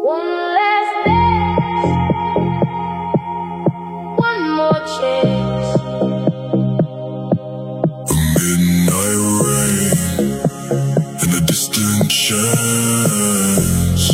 One last dance, one more chance. A midnight rain and a distant chance.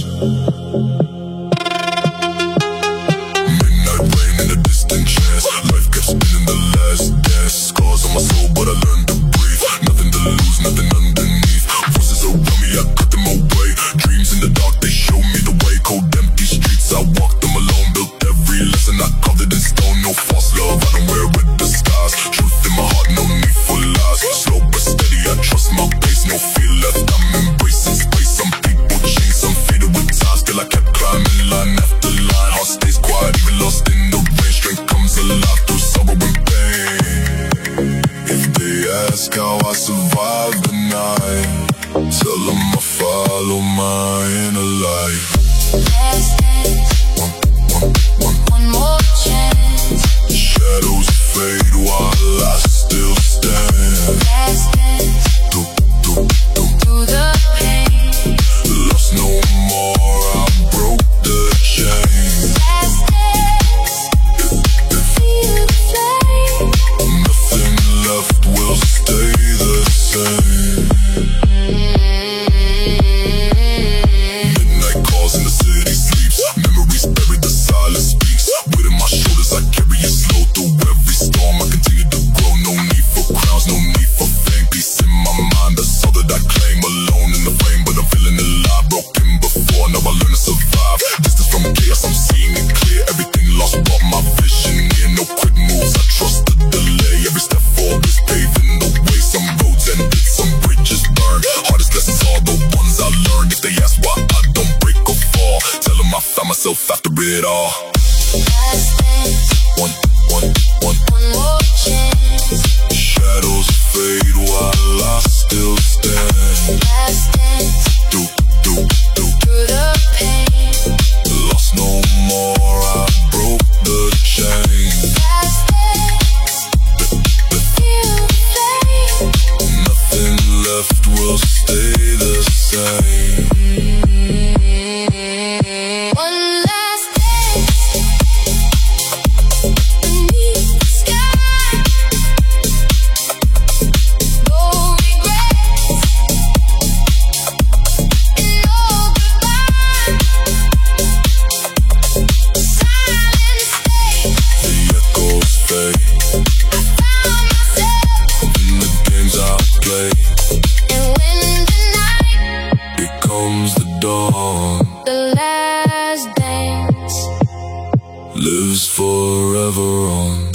Midnight rain and a distant chance. Life kept spinning, the last dance. Scars on my soul, but I learned to breathe. Nothing to lose, nothing underneath. Voices around me, I cut them away. Dreams in the dark, they show me the way. Cold empty streets, I walked them alone. Built every lesson, I carved it in stone. No false love, I don't wear a disguise. Truth in my heart, no need for lies. Slow but steady, I trust my pace. No fear left, I'm embracing space. Some people change, some faded with time. Still I kept climbing line after line. Heart stays quiet, even lost in the rain. Strength comes alive through sorrow and pain. If they ask how I survived the night, tell them I follow my inner light. Last dance, one more chance. Shadows fade while I still stand. Last dance, through the pain. Lost no more, I broke the chain. Last dance, feel the flame. Nothing left will stay the same. Midnight calls and the city sleeps. Memories buried, the silence speaks. Weight on my shoulders, I carry it slow through every storm. I continue to grow, no need for crowns, no need for fame. Peace in my mind, that's all that I claim. Alone in the frame, but I'm feeling alive. Broken before, now I learn to survive. Distance from chaos, I'm seeing it clear. Everything lost brought my vision near. No quick moves, I trust the delay. Every step forward is paving the way. Some roads ended, some bridges burned. Hardest lessons are the ones I learned. If they ask why I don't break or fall, tell them I found myself after it all. Last dance, One one more chance. shadows fade while I still stand. Last dance, Through through the pain. lost no more, I broke the chain. Last dance, feel the flame. Nothing left will stay the same. One last dance beneath the sky. No regrets and no goodbye. Silence stays. The echoes fade I found myself, in the games I play. and when the night Becomes the dawn, the last dance. lives forever on.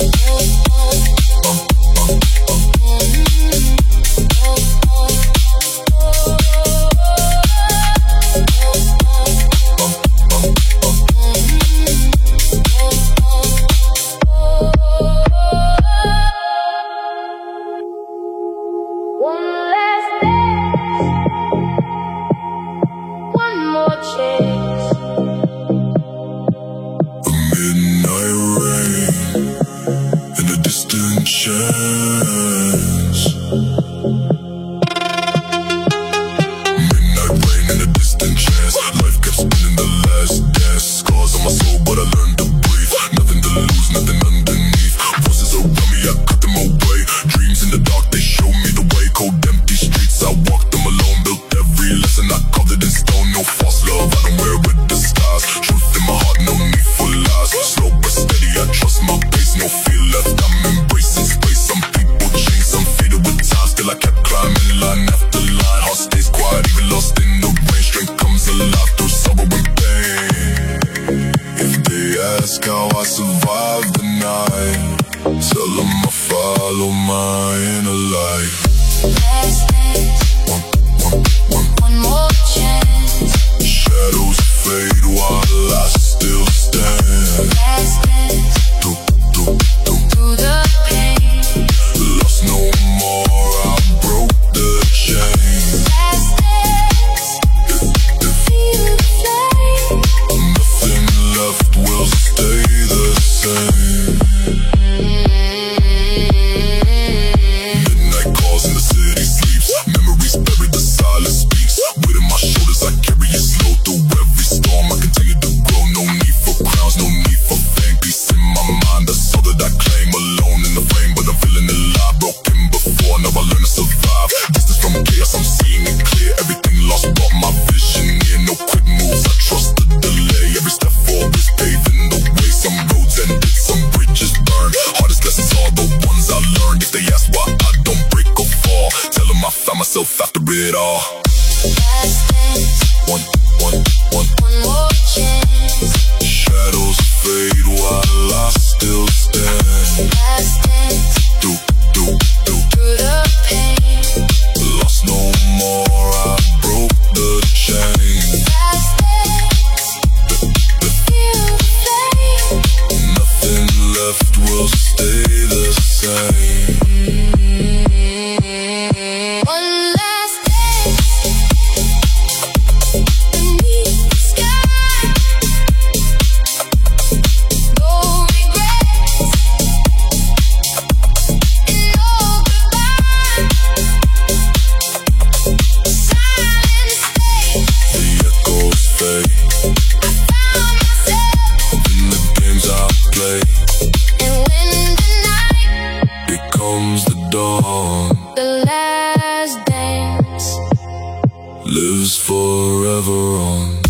One last dance, one more chance. A midnight rain and a distant chance. Midnight rain and a distant chance. Life kept spinning, the last dance. Scars on my soul, but I learned to breathe. Nothing to lose, nothing underneath. Voices around me, I cut them away. Dreams in the dark, they show me the way. Cold empty streets, I walked them alone. Built every lesson, I carved it in stone. No false love, I don't wear a disguise. Truth in my heart, no need for lies. Slow but steady, I trust my pace. No fear left, I'm embracing space. Some people change, some faded with time. Still I kept climbing line after line. Heart stays quiet, even lost in the rain. Strength comes alive through sorrow and pain. If they ask how I survived the night, tell them I follow my inner light. Last dance, one more chance. Last dance, One, one, one. one more chance. Shadows fade while I still stand. Last dance, Do, do, do. through the pain. Lost no more, I broke the chain. Last dance, feel the flame. Nothing left will stay the same. One last dance beneath the sky. No regrets and no goodbye. Silence stays. The echoes fade Found myself, in the games I play. and when the night Becomes the dawn, the last dance lives forever on.